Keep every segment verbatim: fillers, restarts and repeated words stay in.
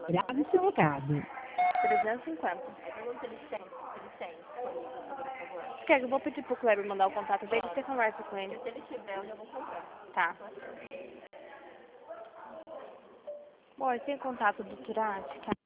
Grave seu recado. trezentos e cinquenta. Pergunta eles têm, eles têm disponível, por favor. Quer, eu vou pedir pro Kleber mandar o contato dele e você conversa com ele. Se ele tiver, eu já vou comprar. Tá. Bom, tem contato do Turati? Tá.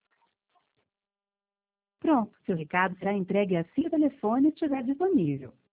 Pronto, seu recado será entregue assim que o telefone estiver disponível.